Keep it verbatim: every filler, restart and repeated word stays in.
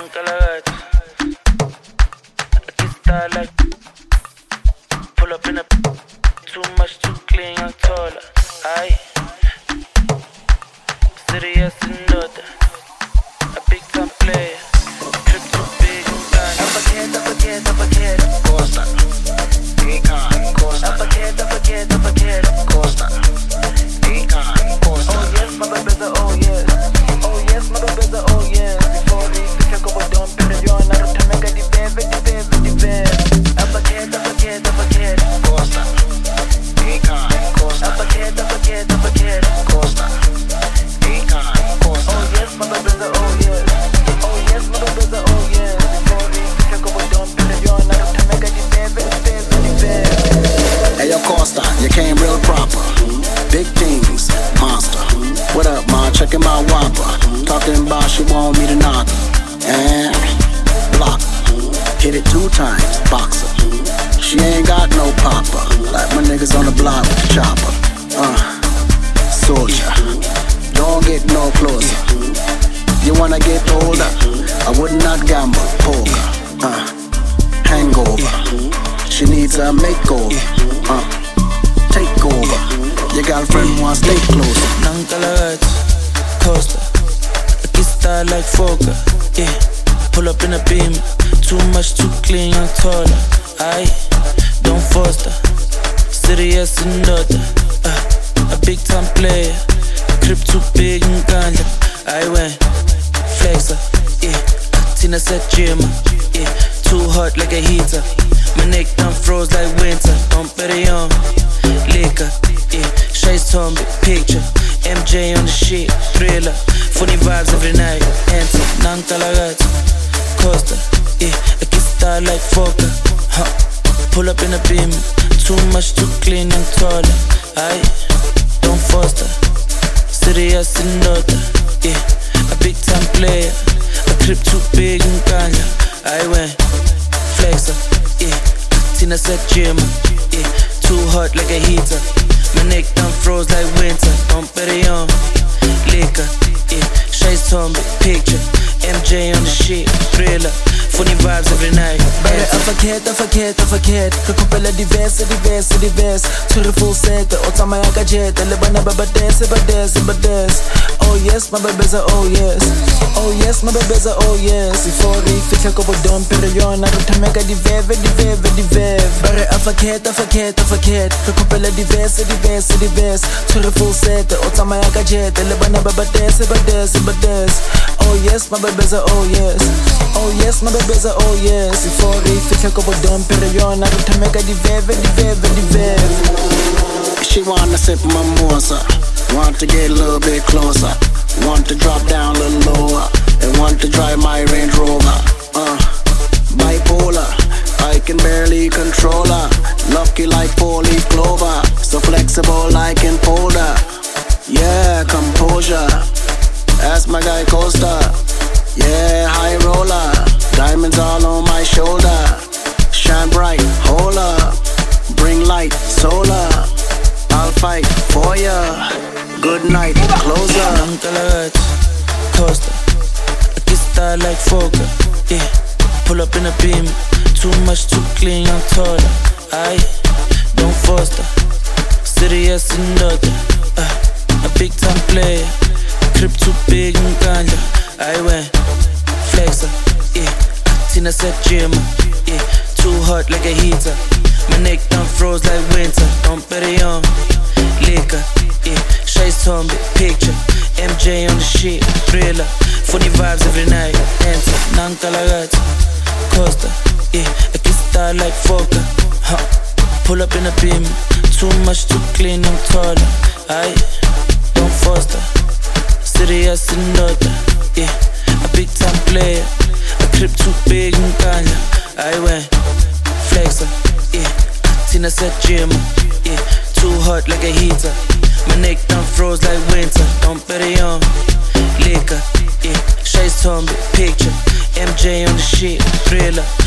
Nunca la got. Aquí está like. Pull up in a. Too much, too clean, young taller. Aye. Serious and nota. A big time player. Trip too big and gone. I forget, I forget, I forget. Costa. Econ. Costa. I forget, I forget, I forget. Costa. Econ. Costa. Oh yes, my baby's a oh yes. Oh yes, my baby's a oh yes. Before we pick up a dump in the yard, I don't make a debate, debate, debate. I forget, I forget, I forget. Costa. Econ. Costa. I forget, I forget, I forget. Costa. Econ. Costa. Oh yes, my baby's a oh yes. Oh yes, my baby's a oh yes. Before we pick up a dump in the yard, I don't make a debate, debate, debate. Hey yo, Costa, you came real proper. Big things, monster. What up, ma? Checking my whopper. Talking about she want me to knock. And block. Hit it two times, boxer. She ain't got no popper. Like my niggas on the block with the chopper. Uh, soldier. Don't get no closer. You wanna get older? I would not gamble, poker. Uh, hangover. She needs a makeover. Uh, take over. Your girlfriend wants to stay closer. Nunca la got. Costa. Aquí está like Foca. Yeah. Pull up in a beam. Too much, too clean, young taller. Aye. Don't foster. Serious and nota. Uh, a big time player. Crib too big and ganja. I went. Flexer. Yeah. Tina said Jimmer. Yeah. Too hot like a heater. My neck done froze like winter. Don't bet it on. Liquor. Yeah. Shades Tomb, picture. M J on the shit, thriller. Funny vibes every night. Enter, Nunca la got. Costa, yeah. Aquí está like Foca. Huh. Pull up in a beam. Too much, too clean and taller. Aye. Don't foster. Serious and nota. Yeah. A big time player. A crib too big and ganja. I went. Flexer, yeah. Tina said Jimmer, yeah. Too hot like a heater. My neck done froze like winter. Don't bet it on. Liquor, yeah. Shades Tomb, picture. M J on the shit, thriller. Funny vibes every night. Bare I forget, I forget, I forget. Re kopela diverse, diverse, diverse. Tshwere full set, o tsamaya ka jet. Le bana ba ba dance, ba dance, ba dance. Oh yes, my baby's a oh yes. Oh yes, my baby's a oh yes. Before we fitla ko bodom pero yona re thameka diveve, diveve, diveve. Bare I forget, I forget, I forget. Re kopela diverse, diverse, diverse. Tshwere full set, o tsamaya ka jet. Le bana ba ba dance, ba dance, ba dance. Oh yes, my baby's a oh yes. Oh yes, my baby's a oh yes. Before we fitla ko bodom pero yona re thameka diveve, diveve, diveve. She wanna sip mimosa. Want to get a little bit closer. Want to drop down a little lower. And want to drive my Range Rover. Uh, bipolar, I can barely control her. Lucky like four-leaf clover. So flexible like in Polder. Yeah, composure. That's my guy Costa. Yeah, high roller. Diamonds all on my shoulder. Shine bright, hold up. Bring light, solar. I'll fight for ya. Good night, closer. Nunca la got. Costa. Aquí está like Foca. Yeah. Pull up in a beam. Too much, too clean, young taller. Aye. Don't foster. Serious and nota. Uh, a big time player. Crib too big and ganja. I went. Flexer. Yeah. Tina said Jimmer. Yeah. Too hot like a heater. My neck done froze like winter. Don't bet it on. Liquor, yeah. Shades Tomb, picture. M J on the shit, thriller. Funny vibes every night. Enter, Nunca la got. Costa, yeah. Aquí está like Foca. Huh. Pull up in a beam. Too much, too clean, I'm taller. Aye. Don't foster. Serious and nota. Yeah. A big time player. A crib too big and ganja. I went. Flexer, yeah. Tina said Jimmer, yeah. Too hot like a heater. My neck done froze like winter. Don't bet it on. Liquor, yeah. Shades Tomb, picture. M J on the shit, thriller.